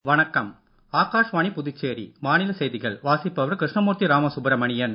வணக்கம். ஆகாஷ்வாணி புதுச்சேரி மாநில செய்திகள் வாசிப்பவர் கிருஷ்ணமூர்த்தி ராமசுப்ரமணியன்.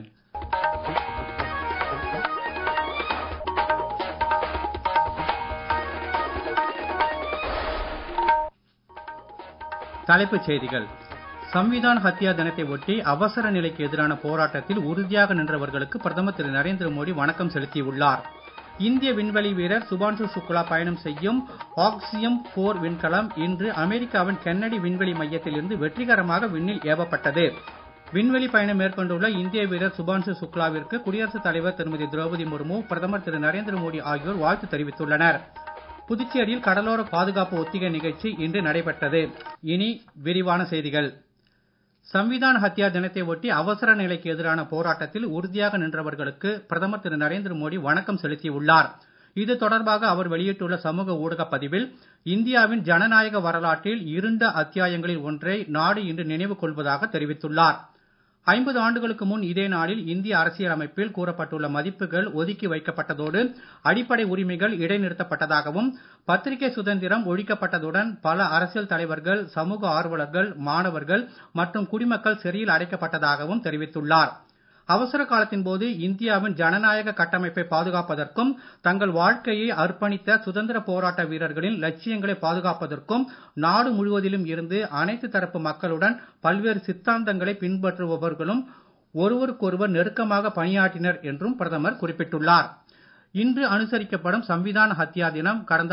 தலைப்புச் செய்திகள். சம்விதான் ஹத்யா தினத்தை ஒட்டி அவசர நிலைக்கு எதிரான போராட்டத்தில் உறுதியாக நின்றவர்களுக்கு பிரதமர் திரு நரேந்திர மோடி வணக்கம் செலுத்தியுள்ளார். இந்திய விண்வெளி வீரர் சுபான்ஷு சுக்லா பயணம் செய்யும் ஆக்சியம் 4 விண்கலம் இன்று அமெரிக்காவின் கென்னடி விண்வெளி மையத்தில் இருந்து வெற்றிகரமாக விண்ணில் ஏவப்பட்டது. விண்வெளி பயணம் மேற்கொண்டுள்ள இந்திய வீரர் சுபான்ஷு சுக்லாவிற்கு குடியரசுத் தலைவர் திருமதி திரௌபதி முர்மு, பிரதமர் திரு நரேந்திர மோடி ஆகியோர் வாழ்த்து தெரிவித்துள்ளனர். புதுச்சேரியில் கடலோர பாதுகாப்பு ஒத்திகை நிகழ்ச்சி இன்று நடைபெற்றது. இனி விரிவான செய்திகள். சம்விதான் ஹத்யா தினத்தை ஒட்டி அவசர நிலைக்கு எதிரான போராட்டத்தில் உறுதியாக நின்றவர்களுக்கு பிரதமர் திரு நரேந்திர மோடி வணக்கம் செலுத்தியுள்ளார். இது தொடர்பாக அவர் வெளியிட்டுள்ள சமூக ஊடக பதிவில், இந்தியாவின் ஜனநாயக வரலாற்றில் இருண்ட அத்தியாயங்களில் ஒன்றை நாடு இன்று நினைவு கொள்வதாக தெரிவித்துள்ளார். 50 ஆண்டுகளுக்கு முன் இதே நாளில் இந்திய அரசியலமைப்பில் கூறப்பட்டுள்ள மதிப்புகள் ஒதுக்கி வைக்கப்பட்டதோடு அடிப்படை உரிமைகள் இடைநிறுத்தப்பட்டதாகவும், பத்திரிகை சுதந்திரம் ஒழிக்கப்பட்டதுடன் பல அரசியல் தலைவர்கள், சமூக ஆர்வலர்கள், மாணவர்கள் மற்றும் குடிமக்கள் சிறையில் அடைக்கப்பட்டதாகவும் தெரிவித்துள்ளார். அவசர காலத்தின் போது இந்தியாவின் ஜனநாயக கட்டமைப்பை பாதுகாப்பதற்கும், தங்கள் வாழ்க்கையை அர்ப்பணித்த சுதந்திர போராட்ட வீரர்களின் லட்சியங்களை பாதுகாப்பதற்கும் நாடு முழுவதிலும் இருந்து அனைத்து தரப்பு மக்களுடன் பல்வேறு சித்தாந்தங்களை பின்பற்றுபவர்களும் ஒருவருக்கொருவர் நெருக்கமாக பணியாற்றினர் என்றும் பிரதமர் குறிப்பிட்டுள்ளார். இன்று அனுசரிக்கப்படும் சம்விதான் ஹத்யா தினம் கடந்த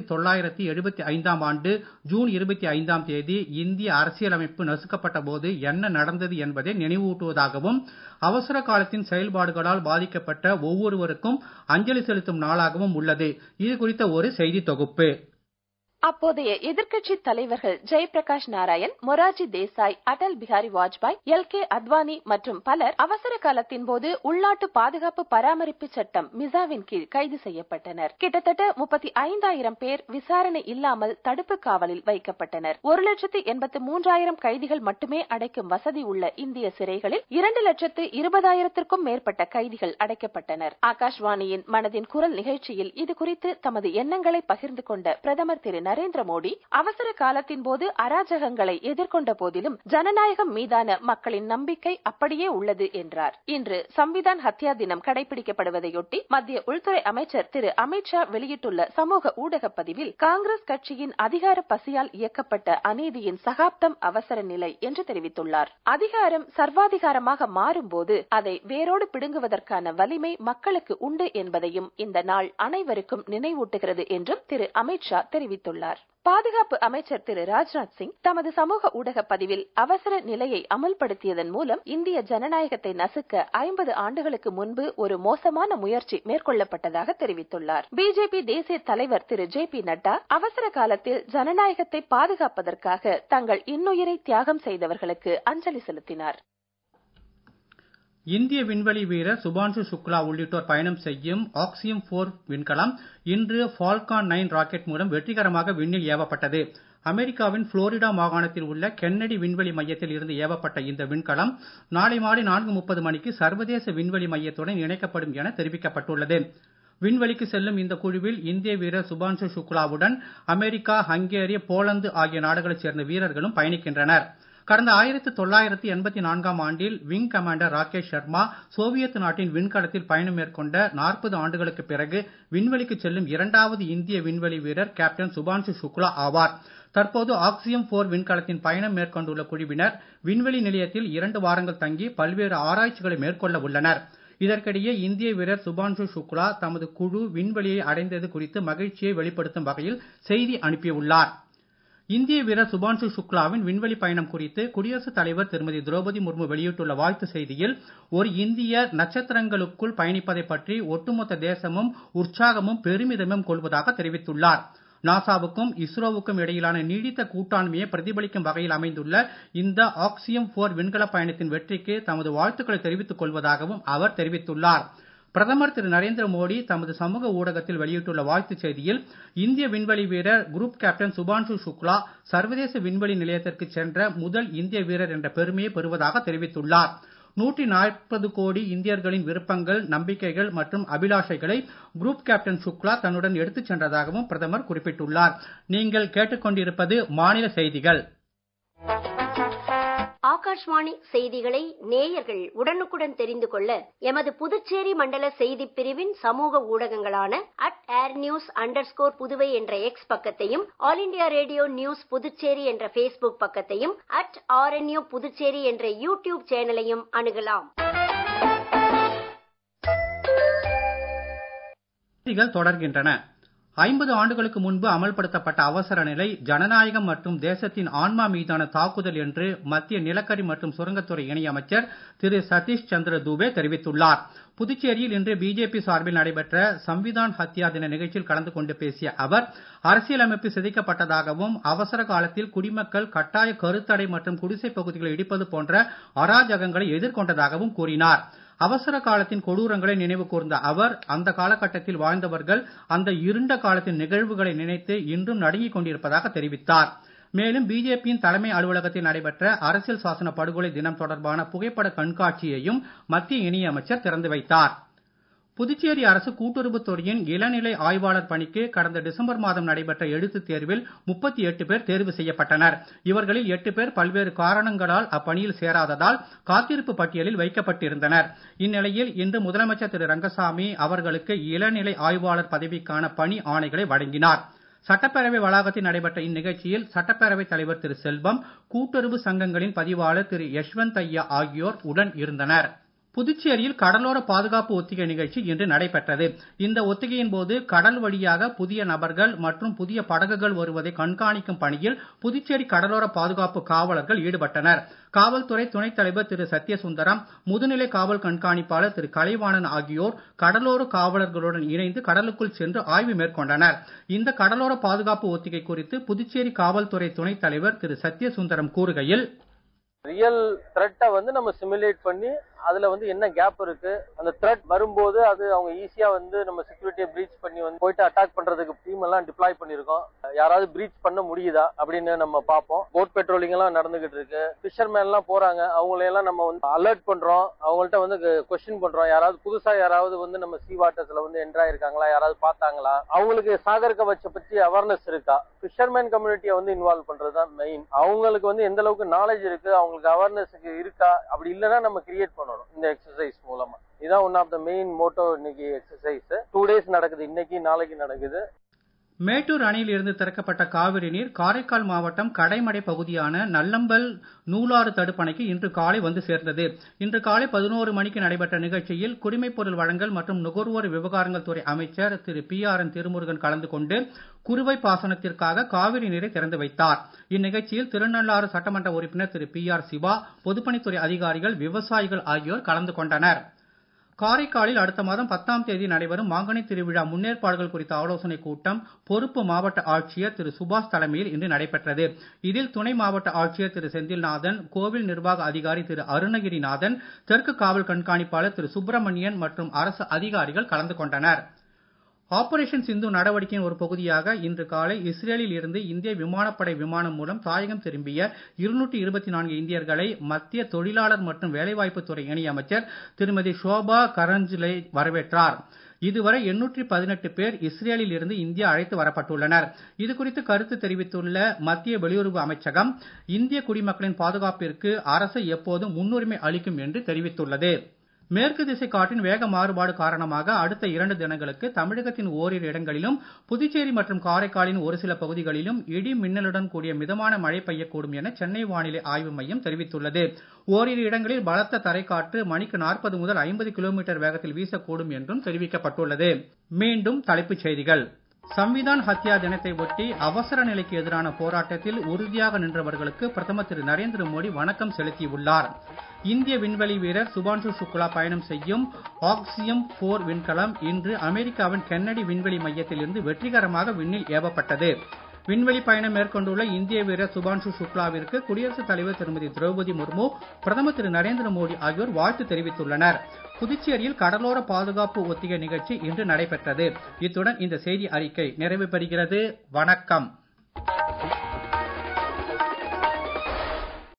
1975ஆம் ஆண்டு ஜூன் 25ஆம் தேதி இந்திய அரசியலமைப்பு நசுக்கப்பட்ட போது என்ன நடந்தது என்பதை நினைவூட்டுவதாகவும், அவசர காலத்தின் செயல்பாடுகளால் பாதிக்கப்பட்ட ஒவ்வொருவருக்கும் அஞ்சலி செலுத்தும் நாளாகவும் உள்ளது. இது குறித்த ஒரு செய்தி தொகுப்பு. அப்போதைய எதிர்க்கட்சி தலைவர்கள் ஜெயபிரகாஷ் நாராயண், மொரார்ஜி தேசாய், அடல் பிஹாரி வாஜ்பாய், எல்.கே. அத்வானி மற்றும் பலர் அவசர காலத்தின் போது உள்நாட்டு பாதுகாப்பு பராமரிப்பு சட்டம் மிசாவின் கீழ் கைது செய்யப்பட்டனர். கிட்டத்தட்ட 35,000 பேர் விசாரணை இல்லாமல் தடுப்பு காவலில் வைக்கப்பட்டனர். 1,83,000 கைதிகள் மட்டுமே அடைக்கும் வசதி உள்ள இந்திய சிறைகளில் 2,20,000க்கும் மேற்பட்ட கைதிகள் அடைக்கப்பட்டனர். ஆகாஷ்வாணியின் மனதின் குரல் நிகழ்ச்சியில் இது குறித்து தமது எண்ணங்களை பகிர்ந்து கொண்ட பிரதமர் திரு நரேந்திர மோடி, அவசர காலத்தின் போது அராஜகங்களை எதிர்கொண்ட போதிலும் ஜனநாயகம் மீதான மக்களின் நம்பிக்கை அப்படியே உள்ளது என்றார். இன்று சம்விதான் ஹத்யா தினம் கடைபிடிக்கப்படுவதையொட்டி மத்திய உள்துறை அமைச்சர் திரு அமித்ஷா வெளியிட்டுள்ள சமூக ஊடக பதிவில், காங்கிரஸ் கட்சியின் அதிகார பசியால் இயக்கப்பட்ட அநீதியின் சகாப்தம் அவசர நிலை என்று தெரிவித்துள்ளார். அதிகாரம் சர்வாதிகாரமாக மாறும் போது அதை வேரோடு பிடுங்குவதற்கான வலிமை மக்களுக்கு உண்டு என்பதையும் இந்த நாள் அனைவருக்கும் நினைவூட்டுகிறது என்றும் திரு அமித்ஷா தெரிவித்துள்ளார். பாதுகாப்பு அமைச்சர் திரு ராஜ்நாத் சிங் தமது சமூக ஊடக பதிவில், அவசர நிலையை அமல்படுத்தியதன் மூலம் இந்திய ஜனநாயகத்தை நசுக்க 50 ஆண்டுகளுக்கு முன்பு ஒரு மோசமான முயற்சி மேற்கொள்ளப்பட்டதாக தெரிவித்துள்ளார். பிஜேபி தேசிய தலைவர் திரு ஜே.பி. நட்டா, அவசர காலத்தில் ஜனநாயகத்தை பாதுகாப்பதற்காக தங்கள் இன்னுயிரை தியாகம் செய்தவர்களுக்கு அஞ்சலி செலுத்தினார். இந்திய விண்வெளி வீரர் சுபான்ஷு சுக்லா உள்ளிட்டோர் பயணம் செய்யும் ஆக்சியம் 4 விண்கலம் இன்று ஃபால்கான் 9 ராக்கெட் மூலம் வெற்றிகரமாக விண்ணில் ஏவப்பட்டது. அமெரிக்காவின் புளோரிடா மாகாணத்தில் உள்ள கென்னடி விண்வெளி மையத்தில் இருந்து ஏவப்பட்ட இந்த விண்கலம் நாளை மாலை 4:30 மணிக்கு சர்வதேச விண்வெளி மையத்துடன் இணைக்கப்படும் என தெரிவிக்கப்பட்டுள்ளது. விண்வெளிக்கு செல்லும் இந்த குழுவில் இந்திய வீரர் சுபான்ஷு சுக்லாவுடன் அமெரிக்கா, ஹங்கேரி, போலந்து ஆகிய நாடுகளைச் சேர்ந்த வீரர்களும் பயணிக்கின்றனர். கடந்த 1984ஆம் ஆண்டில் wing commander Rakesh Sharma Soviet நாட்டின் விண்கலத்தில் பயணம் மேற்கொண்ட 40 ஆண்டுகளுக்கு பிறகு விண்வெளிக்கு செல்லும் 2வது இந்திய விண்வெளி வீரர் கேப்டன் சுபான்ஷு சுக்லா ஆவார். தற்போது ஆக்சியம் 4 விண்கலத்தின் பயணம் மேற்கொண்டுள்ள குழுவினர் விண்வெளி நிலையத்தில் 2 வாரங்கள் தங்கி பல்வேறு ஆராய்ச்சிகளை மேற்கொள்ள உள்ளனர். இதற்கிடையே இந்திய வீரர் சுபான்ஷு சுக்லா தமது குழு விண்வெளியை அடைந்தது குறித்து மகிழ்ச்சியை வெளிப்படுத்தும் வகையில் செய்தி அனுப்பியுள்ளார். இந்திய வீரர் சுபான்ஷு சுக்லாவின் விண்வெளி பயணம் குறித்து குடியரசுத் தலைவர் திருமதி திரௌபதி முர்மு வெளியிட்டுள்ள வாழ்த்து செய்தியில், ஒரு இந்தியர் நட்சத்திரங்களுக்குள் பயணிப்பதை பற்றி ஒட்டுமொத்த தேசமும் உற்சாகமும் பெருமிதமும் கொள்வதாக தெரிவித்துள்ளார். நாசாவுக்கும் இஸ்ரோவுக்கும் இடையிலான நீடித்த கூட்டாண்மையை பிரதிபலிக்கும் வகையில் அமைந்துள்ள இந்த ஆக்சியம் 4 விண்கல பயணத்தின் வெற்றிக்கு தமது வாழ்த்துக்களை தெரிவித்துக் கொள்வதாகவும் அவர் தெரிவித்துள்ளார். பிரதமர் திரு நரேந்திர மோடி தமது சமூக ஊடகத்தில் வெளியிட்டுள்ள வாழ்த்துச் செய்தியில், இந்திய விண்வெளி வீரர் குரூப் கேப்டன் சுபான்ஷு சுக்லா சர்வதேச விண்வெளி நிலையத்திற்கு சென்ற முதல் இந்திய வீரர் என்ற பெருமையை பெறுவதாக தெரிவித்துள்ளார். 140 கோடி இந்தியர்களின் விருப்பங்கள், நம்பிக்கைகள் மற்றும் அபிலாஷைகளை குரூப் கேப்டன் சுக்லா தன்னுடன் எடுத்துச் சென்றதாகவும் பிரதமர் குறிப்பிட்டுள்ளார். நீங்கள் கேட்டுக்கொண்டிருப்பது மாநில செய்திகள். ஆகாஷ்வாணி செய்திகளை நேயர்கள் உடனுக்குடன் தெரிந்து கொள்ள எமது புதுச்சேரி மண்டல செய்திப் பிரிவின் சமூக ஊடகங்களான @airnews_புதுவை என்ற எக்ஸ் பக்கத்தையும், All India Radio News Puducherry என்ற ஃபேஸ்புக் பக்கத்தையும், @RNU புதுச்சேரி என்ற யூடியூப் சேனலையும் அணுகலாம். தொடர்கின்றன. 50 ஆண்டுகளுக்கு முன்பு அமல்படுத்தப்பட்ட அவசர நிலை ஜனநாயகம் மற்றும் தேசத்தின் ஆன்மா மீதான தாக்குதல் என்று மத்திய நிலக்கரி மற்றும் சுரங்கத்துறை இணையமைச்சர் திரு சதீஷ் சந்திர தூபே தெரிவித்துள்ளார். புதுச்சேரியில் இன்று பிஜேபி சார்பில் நடைபெற்ற சம்விதான் ஹத்யா தின நிகழ்ச்சியில் கலந்து கொண்டு பேசிய அவர், அரசியலமைப்பு சிதைக்கப்பட்டதாகவும் அவசர காலத்தில் குடிமக்கள் கட்டாய கருத்தடை மற்றும் குடிசை பகுதிகளை இடிப்பது போன்ற அராஜகங்களை எதிர்கொண்டதாகவும் கூறினார். அவசர காலத்தின் கொடூரங்களை நினைவு கூர்ந்த அவர், அந்த காலகட்டத்தில் வாழ்ந்தவர்கள் அந்த இருண்ட காலத்தின் நிகழ்வுகளை நினைத்து இன்றும் நடுங்கிக் கொண்டிருப்பதாக தெரிவித்தார். மேலும் பிஜேபியின் தலைமை அலுவலகத்தில் நடைபெற்ற அரசியல் சாசன படுகொலை தினம் தொடர்பான புகைப்பட கண்காட்சியையும் மத்திய இணையமைச்சர் திறந்து வைத்தார். புதுச்சேரி அரசு கூட்டுறவுத் துறையின் இளநிலை ஆய்வாளர் பணிக்கு கடந்த டிசம்பர் மாதம் நடைபெற்ற எழுத்துத் தேர்வில் 38 பேர் தேர்வு செய்யப்பட்டனர். இவர்களில் 8 பேர் பல்வேறு காரணங்களால் அப்பணியில் சேராததால் காத்திருப்பு பட்டியலில் வைக்கப்பட்டிருந்தனர். இந்நிலையில் இன்று முதலமைச்சர் திரு ரங்கசாமி அவர்களுக்கு இளநிலை ஆய்வாளர் பதவிக்கான பணி ஆணைகளை வழங்கினார். சட்டப்பேரவை வளாகத்தில் நடைபெற்ற இந்நிகழ்ச்சியில் சட்டப்பேரவைத் தலைவர் திரு செல்வம், கூட்டுறவு சங்கங்களின் பதிவாளர் திரு யஷ்வந்த் ஐயா ஆகியோர் உடன் இருந்தனர். புதுச்சேரியில் கடலோர பாதுகாப்பு ஒத்திகை நிகழ்ச்சி இன்று நடைபெற்றது. இந்த ஒத்திகையின் போது கடல் வழியாக புதிய நபர்கள் மற்றும் புதிய படகுகள் வருவதை கண்காணிக்கும் பணியில் புதுச்சேரி கடலோர பாதுகாப்பு காவலர்கள் ஈடுபட்டனர். காவல்துறை துணைத் தலைவர் திரு சத்யசுந்தரம், முதுநிலை காவல் கண்காணிப்பாளர் திரு கலைவாணன் ஆகியோர் கடலோர காவலர்களுடன் இணைந்து கடலுக்குள் சென்று ஆய்வு மேற்கொண்டனர். இந்த கடலோர பாதுகாப்பு ஒத்திகை குறித்து புதுச்சேரி காவல்துறை துணைத் தலைவர் திரு சத்யசுந்தரம் கூறுகையில், ரியல் த்ரெட்டை நம்ம சிமுலேட் பண்ணி அதுல என்ன கேப் இருக்கு, அந்த த்ரெட் வரும்போது அது அவங்க ஈஸியா நம்ம செக்யூரிட்டியை பிரீச் பண்ணி போயிட்டு அட்டாக் பண்றதுக்கு டீம் எல்லாம் டிப்ளாய் பண்ணிருக்கோம். யாராவது பிரீச் பண்ண முடியுதா அப்படின்னு நம்ம பார்ப்போம். போட் பெட்ரோலிங் எல்லாம் நடந்துகிட்டு இருக்கு. ஃபிஷர்மேன் எல்லாம் போறாங்க, அவங்களையெல்லாம் நம்ம அலர்ட் பண்றோம். அவங்கள்ட்ட கொஸ்டின் பண்றோம். யாராவது புதுசா யாராவது நம்ம சீ வாட்டர்ஸ்ல என்ட்ரு ஆயிருக்காங்களா, யாராவது பார்த்தாங்களா, அவங்களுக்கு சாகர் கவச்ச பத்தி அவேர்னஸ் இருக்கா, ஃபிஷர்மேன் கம்யூனிட்டியை இன்வால்வ் பண்றதுதான் மெயின். அவங்களுக்கு எந்த அளவுக்கு நாலேஜ் இருக்கு, அவங்களுக்கு அவேர்னஸ் இருக்கா, அப்படி இல்லைன்னா நம்ம கிரியேட் பண்ணணும் இந்த எக்ஸசைஸ் மூலமா. இதான் one of the main motto. இன்னைக்கு எக்ஸசைஸ் 2 days நடக்குது, இன்னைக்கு நாளைக்கு நடக்குது. மேட்டூர் அணையில் இருந்து திறக்கப்பட்ட காவிரி நீர் காரைக்கால் மாவட்டம் கடைமடை பகுதியான நல்லம்பல் நூலாறு தடுப்பணைக்கு இன்று காலை வந்து சேர்ந்தது. இன்று காலை 11 மணிக்கு நடைபெற்ற நிகழ்ச்சியில் குடிமைப் பொருள் வழங்கல் மற்றும் நுகர்வோர் விவகாரங்கள் துறை அமைச்சர் திரு PRN திருமுருகன் கலந்து கொண்டு குறுவை பாசனத்திற்காக காவிரி நீரை திறந்து வைத்தார். இந்நிகழ்ச்சியில் திருநள்ளாறு சட்டமன்ற உறுப்பினர் திரு PR சிவா, பொதுப்பணித்துறை அதிகாரிகள், விவசாயிகள் ஆகியோர் கலந்து கொண்டனர். காரைக்காலில் அடுத்த மாதம் 10ஆம் தேதி நடைபெறும் மாங்கனி திருவிழா முன்னேற்பாடுகள் குறித்த ஆலோசனைக் கூட்டம் பொறுப்பு மாவட்ட ஆட்சியர் திரு சுபாஷ் தலைமையில் இன்று நடைபெற்றது. இதில் துணை மாவட்ட ஆட்சியர் திரு செந்தில்நாதன், கோவில் நிர்வாக அதிகாரி திரு அருணகிரிநாதன், தெற்கு காவல் கண்காணிப்பாளர் திரு சுப்பிரமணியன் மற்றும் அரசு அதிகாரிகள் கலந்து கொண்டனர். ஆபரேஷன் சிந்து நடவடிக்கையின் ஒரு பகுதியாக இன்று காலை இஸ்ரேலில் இருந்து இந்திய விமானப்படை விமானம் மூலம் தாயகம் திரும்பிய 224 இந்தியர்களை மத்திய தொழிலாளர் மற்றும் வேலைவாய்ப்பு துறை இணையமைச்சர் திருமதி ஷோபா கரஞ்சிலே வரவேற்றார். இதுவரை 818 பேர் இஸ்ரேலில் இருந்து இந்தியா அழைத்து வரப்பட்டுள்ளனர். இது குறித்து கருத்து தெரிவித்துள்ள மத்திய வெளியுறவு அமைச்சகம், இந்திய குடிமக்களின் பாதுகாப்பிற்கு அரசு எப்போதும் முன்னுரிமை அளிக்கும் என்று தெரிவித்துள்ளது. மேற்கு திசை காற்றின் வேக மாறுபாடு காரணமாக அடுத்த 2 தினங்களுக்கு தமிழகத்தின் ஓரிரு இடங்களிலும் புதுச்சேரி மற்றும் காரைக்காலின் ஒரு சில பகுதிகளிலும் இடி மின்னலுடன் கூடிய மிதமான மழை பெய்யக்கூடும் என சென்னை வானிலை ஆய்வு மையம் தெரிவித்துள்ளது. ஓரிரு இடங்களில் பலத்த தரைக்காற்று மணிக்கு 40 முதல் 50 கிலோமீட்டர் வேகத்தில் வீசக்கூடும் என்றும் தெரிவிக்கப்பட்டுள்ளது. மீண்டும் தலைப்புச் செய்திகள். சம்விதான் ஹத்யா தினத்தை ஒட்டி அவசர நிலைக்கு எதிரான போராட்டத்தில் உறுதியாக நின்றவர்களுக்கு பிரதமர் திரு நரேந்திர மோடி வணக்கம் செலுத்தியுள்ளார். இந்திய விண்வெளி வீரர் சுபான்ஷு சுக்லா பயணம் செய்யும் ஆக்சியம் 4 விண்கலம் இன்று அமெரிக்காவின் கென்னடி விண்வெளி மையத்தில் இருந்து வெற்றிகரமாக விண்ணில் ஏவப்பட்டது. விண்வெளி பயணம் மேற்கொண்டுள்ள இந்திய வீரர் சுபான்ஷு சுக்லாவிற்கு குடியரசுத் தலைவர் திருமதி திரௌபதி முர்மு, பிரதமர் திரு நரேந்திர மோடி ஆகியோர் வாழ்த்து தெரிவித்துள்ளனர். புதுச்சேரியில் கடலோர பாதுகாப்பு ஒத்திகை நிகழ்ச்சி இன்று நடைபெற்றது. இத்துடன் இந்த செய்தி அறிக்கை நிறைவு பெறுகிறது. வணக்கம்.